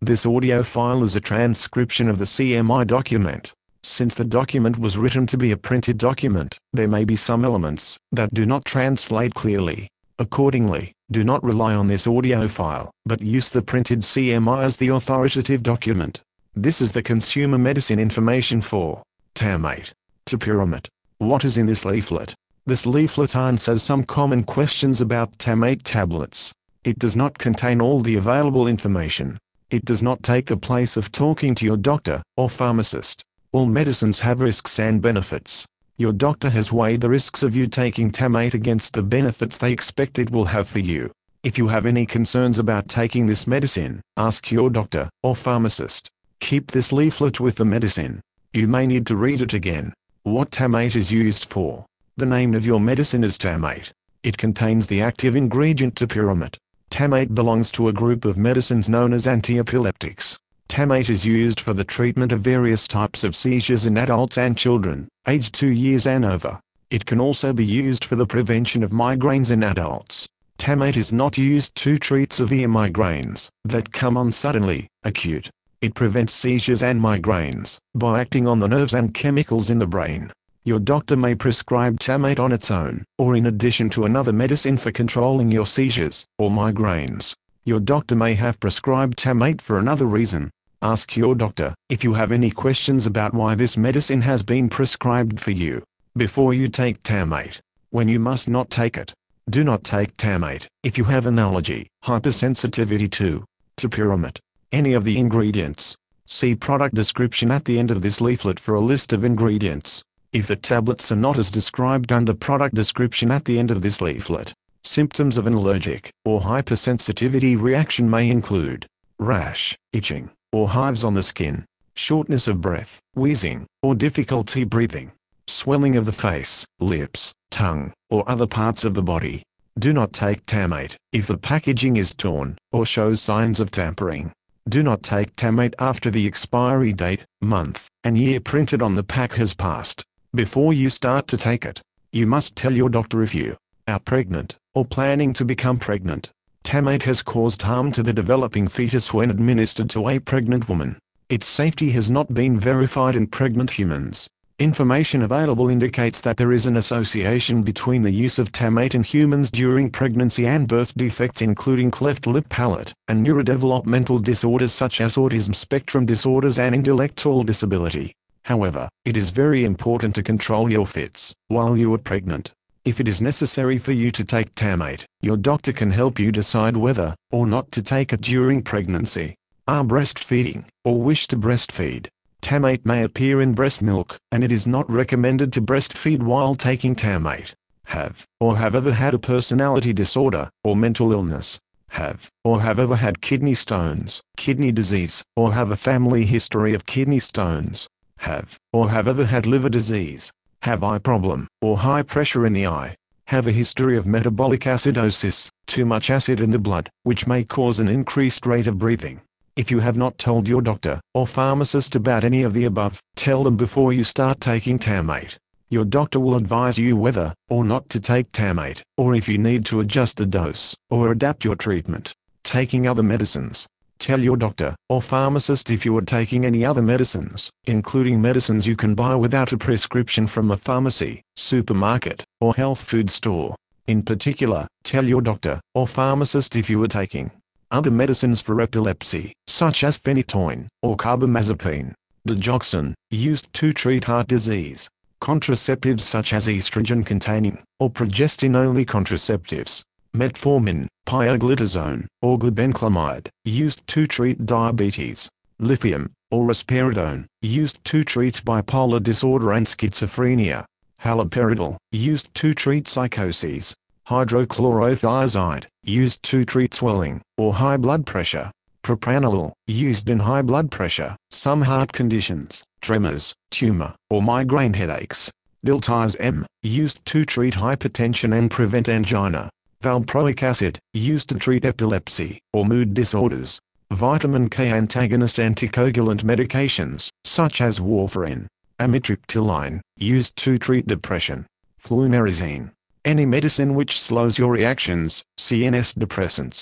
This audio file is a transcription of the CMI document. Since the document was written to be a printed document, there may be some elements that do not translate clearly. Accordingly, do not rely on this audio file, but use the printed CMI as the authoritative document. This is the consumer medicine information for Tamate, topiramate. What is in this leaflet? This leaflet answers some common questions about Tamate tablets. It does not contain all the available information. It does not take the place of talking to your doctor or pharmacist. All medicines have risks and benefits. Your doctor has weighed the risks of you taking Tamate against the benefits they expect it will have for you. If you have any concerns about taking this medicine, ask your doctor or pharmacist. Keep this leaflet with the medicine. You may need to read it again. What Tamate is used for. The name of your medicine is Tamate. It contains the active ingredient topiramate. Tamate belongs to a group of medicines known as antiepileptics. Tamate is used for the treatment of various types of seizures in adults and children, aged 2 years and over. It can also be used for the prevention of migraines in adults. Tamate is not used to treat severe migraines that come on suddenly, acute. It prevents seizures and migraines by acting on the nerves and chemicals in the brain. Your doctor may prescribe Tamate on its own, or in addition to another medicine for controlling your seizures or migraines. Your doctor may have prescribed Tamate for another reason. Ask your doctor if you have any questions about why this medicine has been prescribed for you. Before you take Tamate. When you must not take it. Do not take Tamate if you have an allergy, hypersensitivity to topiramate, any of the ingredients. See product description at the end of this leaflet for a list of ingredients. If the tablets are not as described under product description at the end of this leaflet, symptoms of an allergic or hypersensitivity reaction may include rash, itching, or hives on the skin, shortness of breath, wheezing, or difficulty breathing, swelling of the face, lips, tongue, or other parts of the body. Do not take Tamate if the packaging is torn or shows signs of tampering. Do not take Tamate after the expiry date, month, and year printed on the pack has passed. Before you start to take it, you must tell your doctor if you are pregnant or planning to become pregnant. Tamate has caused harm to the developing fetus when administered to a pregnant woman. Its safety has not been verified in pregnant humans. Information available indicates that there is an association between the use of Tamate in humans during pregnancy and birth defects including cleft lip palate, and neurodevelopmental disorders such as autism spectrum disorders and intellectual disability. However, it is very important to control your fits while you are pregnant. If it is necessary for you to take Tamate, your doctor can help you decide whether or not to take it during pregnancy. Are breastfeeding or wish to breastfeed. Tamate may appear in breast milk, and it is not recommended to breastfeed while taking Tamate. Have or have ever had a personality disorder or mental illness. Have or have ever had kidney stones, kidney disease, or have a family history of kidney stones. Have or have ever had liver disease. Have eye problem or high pressure in the eye. Have a history of metabolic acidosis, too much acid in the blood, which may cause an increased rate of breathing. If you have not told your doctor or pharmacist about any of the above, tell them before you start taking Tamate. Your doctor will advise you whether or not to take Tamate, or if you need to adjust the dose or adapt your treatment. Taking other medicines. Tell your doctor or pharmacist if you are taking any other medicines, including medicines you can buy without a prescription from a pharmacy, supermarket, or health food store. In particular, tell your doctor or pharmacist if you are taking other medicines for epilepsy, such as phenytoin or carbamazepine, digoxin, used to treat heart disease, contraceptives such as estrogen-containing or progestin-only contraceptives, metformin, pioglitazone, or glibenclamide, used to treat diabetes, lithium, or risperidone, used to treat bipolar disorder and schizophrenia, haloperidol, used to treat psychoses, hydrochlorothiazide, used to treat swelling or high blood pressure, propranolol, used in high blood pressure, some heart conditions, tremors, tumor, or migraine headaches, diltiazem, used to treat hypertension and prevent angina, valproic acid, used to treat epilepsy or mood disorders, vitamin K antagonist anticoagulant medications, such as warfarin, amitriptyline, used to treat depression, flunarizine, any medicine which slows your reactions, CNS depressants,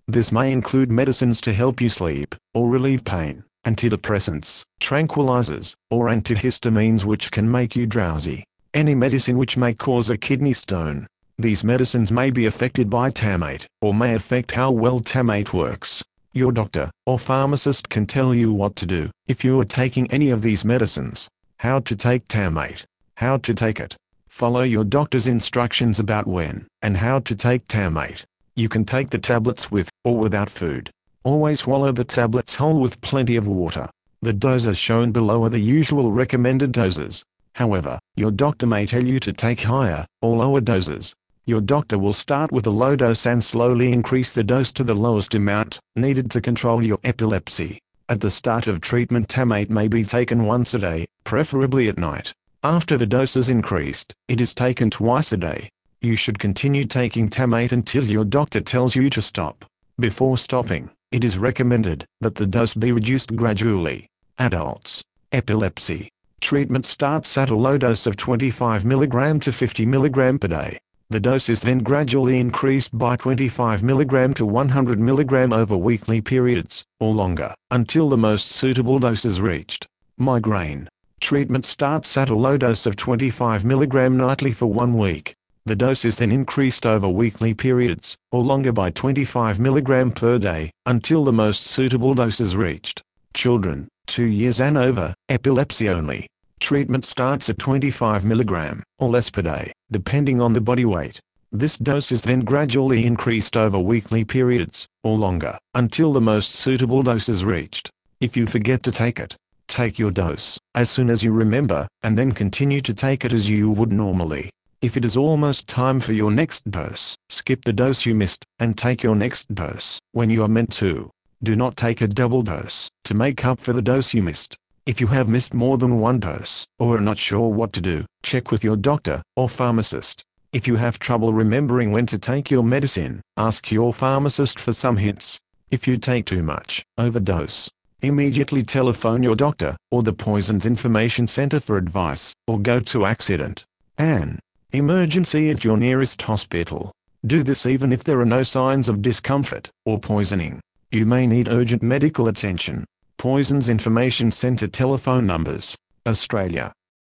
This may include medicines to help you sleep, or relieve pain, antidepressants, tranquilizers, or antihistamines which can make you drowsy. Any medicine which may cause a kidney stone. These medicines may be affected by TAMate, or may affect how well TAMate works. Your doctor or pharmacist can tell you what to do if you are taking any of these medicines. How to take TAMate. How to take it. Follow your doctor's instructions about when and how to take TAMate. You can take the tablets with or without food. Always swallow the tablets whole with plenty of water. The doses shown below are the usual recommended doses. However, your doctor may tell you to take higher or lower doses. Your doctor will start with a low dose and slowly increase the dose to the lowest amount needed to control your epilepsy. At the start of treatment, TAMate may be taken once a day, preferably at night. After the dose is increased, it is taken twice a day. You should continue taking TAMate until your doctor tells you to stop. Before stopping, it is recommended that the dose be reduced gradually. Adults. Epilepsy. Treatment starts at a low dose of 25 mg to 50 mg per day. The dose is then gradually increased by 25 mg to 100 mg over weekly periods, or longer, until the most suitable dose is reached. Migraine. Treatment starts at a low dose of 25 mg nightly for 1 week. The dose is then increased over weekly periods, or longer by 25 mg per day, until the most suitable dose is reached. Children, 2 years and over, epilepsy only. Treatment starts at 25 mg, or less per day, depending on the body weight. This dose is then gradually increased over weekly periods, or longer, until the most suitable dose is reached. If you forget to take it, take your dose as soon as you remember, and then continue to take it as you would normally. If it is almost time for your next dose, skip the dose you missed, and take your next dose when you are meant to. Do not take a double dose to make up for the dose you missed. If you have missed more than 1 dose, or are not sure what to do, check with your doctor or pharmacist. If you have trouble remembering when to take your medicine, ask your pharmacist for some hints. If you take too much, overdose, immediately telephone your doctor or the Poisons Information Center for advice, or go to accident an emergency at your nearest hospital. Do this even if there are no signs of discomfort or poisoning. You may need urgent medical attention. Poisons Information Center telephone numbers. Australia.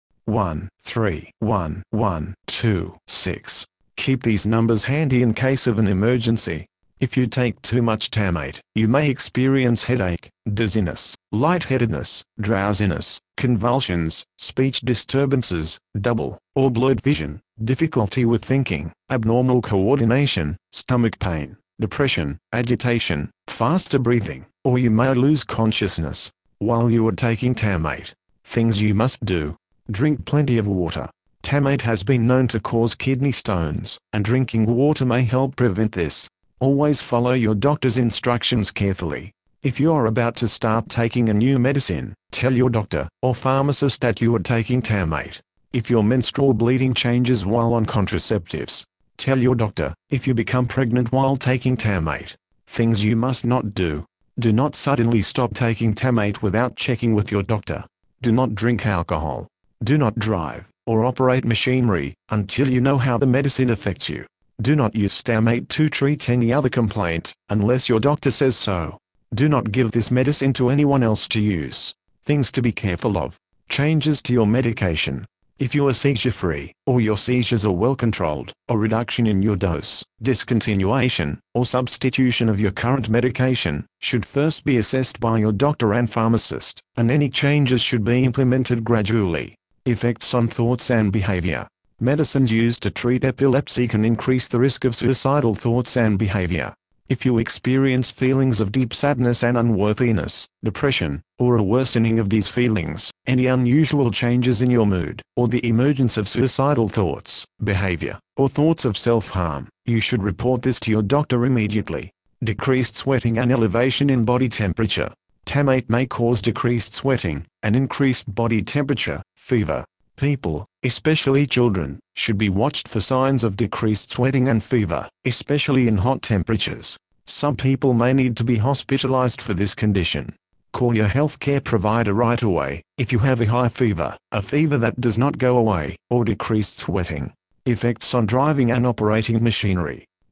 131126. Keep these numbers handy in case of an emergency. If you take too much TAMate, you may experience headache, dizziness, lightheadedness, drowsiness, convulsions, speech disturbances, double or blurred vision, difficulty with thinking, abnormal coordination, stomach pain, depression, agitation, faster breathing, or you may lose consciousness while you are taking TAMate. Things you must do. Drink plenty of water. TAMate has been known to cause kidney stones, and drinking water may help prevent this. Always follow your doctor's instructions carefully. If you are about to start taking a new medicine, tell your doctor or pharmacist that you are taking TAMate. If your menstrual bleeding changes while on contraceptives, tell your doctor. If you become pregnant while taking TAMate. Things you must not do. Do not suddenly stop taking TAMate without checking with your doctor. Do not drink alcohol. Do not drive or operate machinery until you know how the medicine affects you. Do not use TAMate to treat any other complaint unless your doctor says so. Do not give this medicine to anyone else to use. Things to be careful of. Changes to your medication. If you are seizure-free, or your seizures are well controlled, or reduction in your dose, discontinuation, or substitution of your current medication, should first be assessed by your doctor and pharmacist, and any changes should be implemented gradually. Effects on thoughts and behavior. Medicines used to treat epilepsy can increase the risk of suicidal thoughts and behavior. If you experience feelings of deep sadness and unworthiness, depression, or a worsening of these feelings, any unusual changes in your mood, or the emergence of suicidal thoughts, behavior, or thoughts of self-harm, you should report this to your doctor immediately. Decreased sweating and elevation in body temperature. TAMate may cause decreased sweating and increased body temperature, fever. People, especially children, should be watched for signs of decreased sweating and fever, especially in hot temperatures. Some people may need to be hospitalized for this condition. Call your healthcare provider right away if you have a high fever, a fever that does not go away, or decreased sweating. Effects on driving and operating machinery.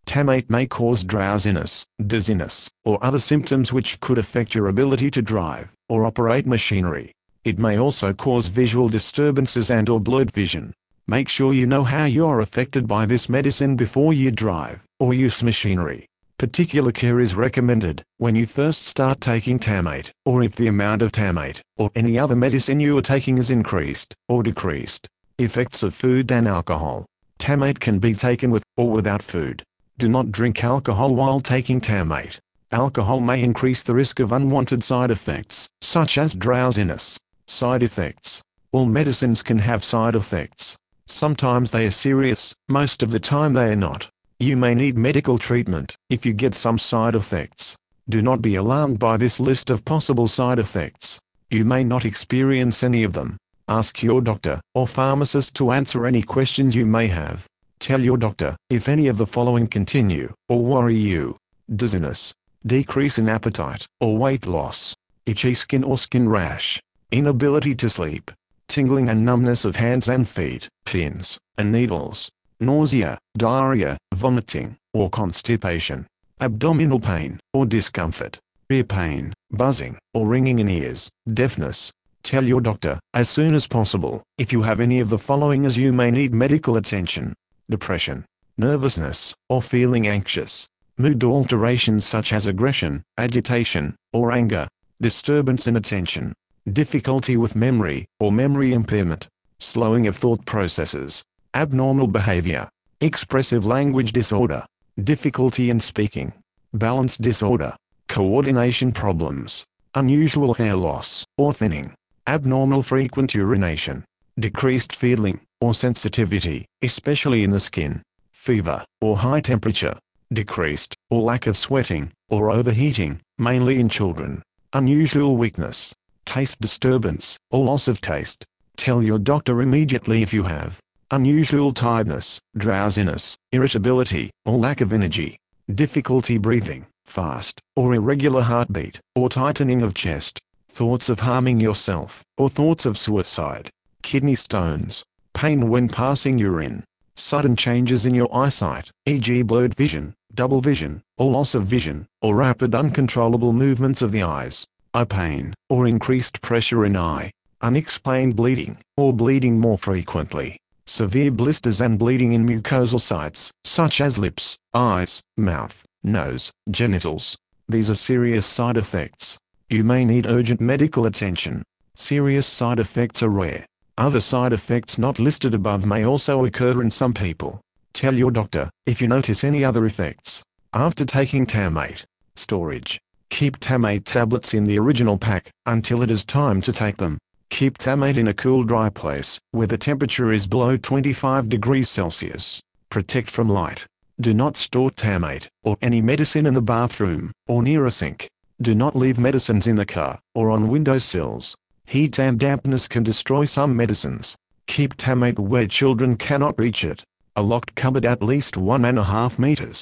Tamate may cause drowsiness, dizziness, or other symptoms which could affect your ability to drive or operate machinery. It may also cause visual disturbances and/or blurred vision. Make sure you know how you are affected by this medicine before you drive or use machinery. Particular care is recommended when you first start taking Tamate, or if the amount of Tamate or any other medicine you are taking is increased or decreased. Effects of food and alcohol. Tamate can be taken with or without food. Do not drink alcohol while taking Tamate. Alcohol may increase the risk of unwanted side effects, such as drowsiness. Side effects. All medicines can have side effects. Sometimes they are serious, most of the time they are not. You may need medical treatment if you get some side effects. Do not be alarmed by this list of possible side effects. You may not experience any of them. Ask your doctor or pharmacist to answer any questions you may have. Tell your doctor if any of the following continue or worry you. Dizziness, decrease in appetite or weight loss, itchy skin or skin rash, inability to sleep, tingling and numbness of hands and feet, pins and needles, nausea, diarrhea, vomiting, or constipation, abdominal pain or discomfort, ear pain, buzzing or ringing in ears, deafness. Tell your doctor as soon as possible if you have any of the following, as you may need medical attention. Depression, nervousness, or feeling anxious, mood alterations such as aggression, agitation, or anger, disturbance in attention, difficulty with memory or memory impairment, slowing of thought processes, abnormal behavior, expressive language disorder, difficulty in speaking, balance disorder, coordination problems, unusual hair loss or thinning, abnormal frequent urination, decreased feeling or sensitivity, especially in the skin, fever or high temperature, decreased or lack of sweating or overheating, mainly in children, unusual weakness, taste disturbance or loss of taste. Tell your doctor immediately if you have unusual tiredness, drowsiness, irritability, or lack of energy, difficulty breathing, fast or irregular heartbeat, or tightening of chest, thoughts of harming yourself, or thoughts of suicide, kidney stones, pain when passing urine, sudden changes in your eyesight, e.g. blurred vision, double vision, or loss of vision, or rapid uncontrollable movements of the eyes, eye pain, or increased pressure in eye, unexplained bleeding, or bleeding more frequently, severe blisters and bleeding in mucosal sites, such as lips, eyes, mouth, nose, genitals. These are serious side effects. You may need urgent medical attention. Serious side effects are rare. Other side effects not listed above may also occur in some people. Tell your doctor if you notice any other effects. After taking Tamate. Storage. Keep Tamate tablets in the original pack until it is time to take them. Keep Tamate in a cool, dry place where the temperature is below 25 degrees Celsius. Protect from light. Do not store Tamate or any medicine in the bathroom or near a sink. Do not leave medicines in the car or on windowsills. Heat and dampness can destroy some medicines. Keep Tamate where children cannot reach it. A locked cupboard at least 1.5 meters,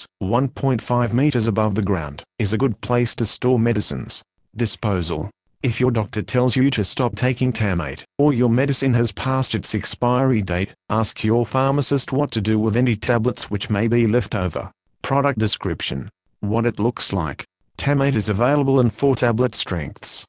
1.5 meters above the ground, is a good place to store medicines. Disposal. If your doctor tells you to stop taking Tamate, or your medicine has passed its expiry date, ask your pharmacist what to do with any tablets which may be left over. Product description. What it looks like. Tamate is available in 4 tablet strengths.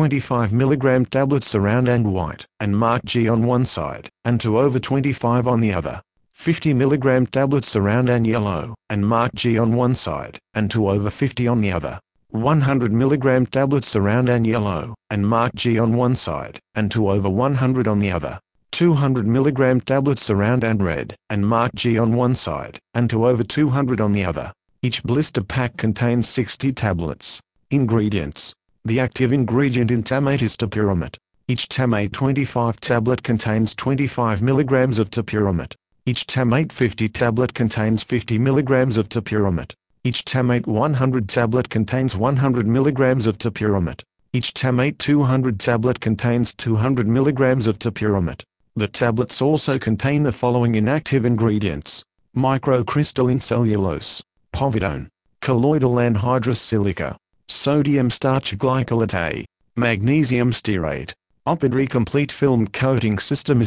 25 mg tablets are round and white, and marked G on one side, and to over 25 on the other. 50 mg tablets are round and yellow, and marked G on one side, and to over 50 on the other. 100 mg tablets are round and yellow, and marked G on one side, and to over 100 on the other. 200 mg tablets are round and red, and marked G on one side, and to over 200 on the other. Each blister pack contains 60 tablets. Ingredients. The active ingredient in Tamate is topiramate. Each Tamate 25 tablet contains 25 mg of topiramate. Each Tamate 50 tablet contains 50 mg of topiramate. Each Tamate 100 tablet contains 100 mg of topiramate. Each Tamate 200 tablet contains 200 mg of topiramate. The tablets also contain the following inactive ingredients: microcrystalline cellulose, povidone, colloidal anhydrous silica, sodium starch glycolate A, magnesium stearate, Opidri Complete Film Coating System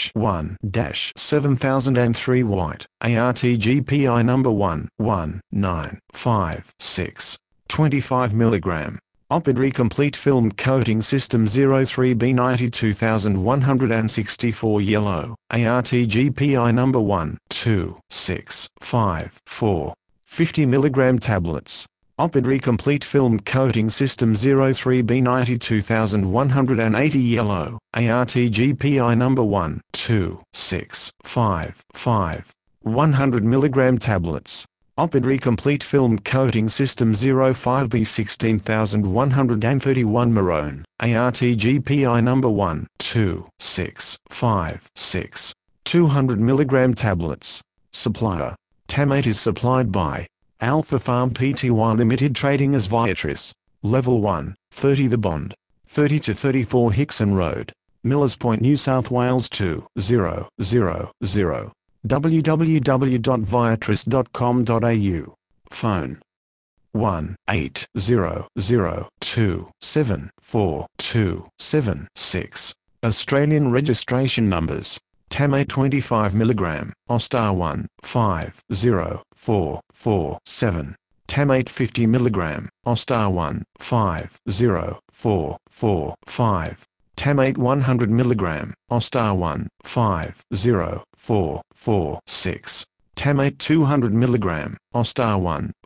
IS-1-7003 White, ARTGPI number 11956, 25 mg. Opidri Complete Film Coating System 03B92164 Yellow, ARTGPI number 12654, 50 mg Tablets. Opidri Complete Film Coating System 03B92180 Yellow, ARTGPI number 12655, 100 mg Tablets. Opidri Complete Film Coating System 05B16131 Maroon, ARTGPI number 12656, 200 mg Tablets. Supplier. Tamate is supplied by Alpha Farm Pty Limited trading as Viatris. Level 1, 30 The Bond. 30 to 34 Hickson Road, Millers Point, New South Wales 20000. www.viatris.com.au. Phone 1-8002744276. Australian registration numbers. Tamate 25 mg, Ostar 15047. Tamate 50 mg, Ostar 15045. Tamate 100 mg, Ostar 15046. Tamate 200 mg, Ostar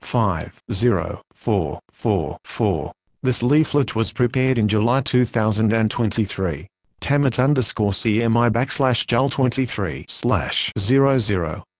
15044. This leaflet was prepared in July 2023. Tamate_CMI /JUL23/00